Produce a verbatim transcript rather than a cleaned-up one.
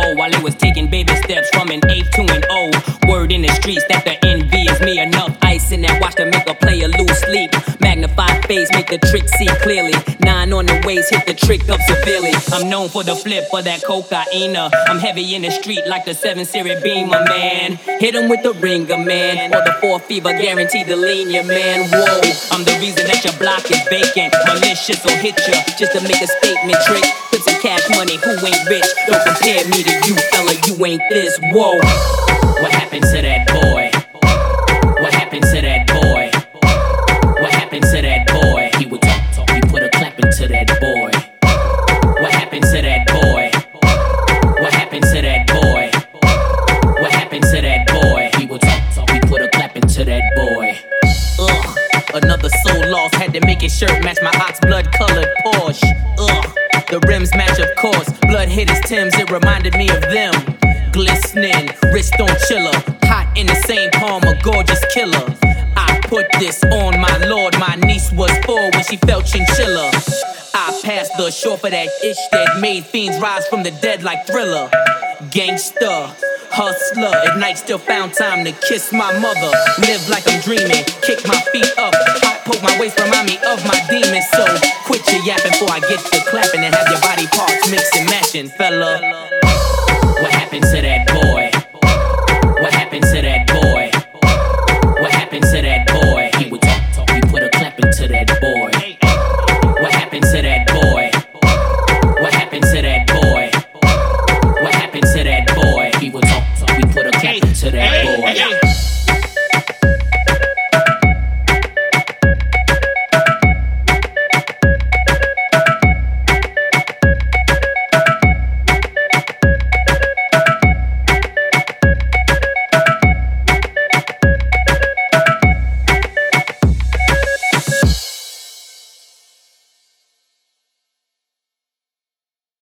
go while it was taking baby steps from an eighth to an O. Word in the streets that the envy is me. Enough ice in that watch to make a player lose sleep. Magnified face, make the trick see clearly. Nine on the waist, hit the trick up severely. I'm known for the flip of that cocaina. I'm heavy in the street like the seven series Beamer, man. Hit him with the ringer, man. Or the four fever, guaranteed to lean you, man. Whoa, I'm the reason that your block is vacant. Malicious will hit you just to make a statement trick. Put some cash money, who ain't rich? Don't compare me to you, fella, you ain't this. Whoa, what happened to that boy? What happened to that boy? What happened to that boy? He would talk, talk, he put a clap into that boy. What happened to that boy? What happened to that boy? What happened to that boy? He would talk, talk, he put a clap into that boy. Ugh, another soul lost, had to make his shirt match my ox blood colored Porsche. Ugh, the rims match of course, blood hit his Timbs, it reminded me of them. Glistening, wrist on chiller, hot in the same palm, a gorgeous killer. I put this on my lord, my niece was four when she felt chinchilla. I passed the shore for that ish that made fiends rise from the dead like Thriller. Gangster, hustler, at night still found time to kiss my mother. Live like I'm dreaming, kick my feet up, hot poke my waist, remind me of my demons. So quit your yapping before I get to clapping and have your body parts mixing, matching, fella.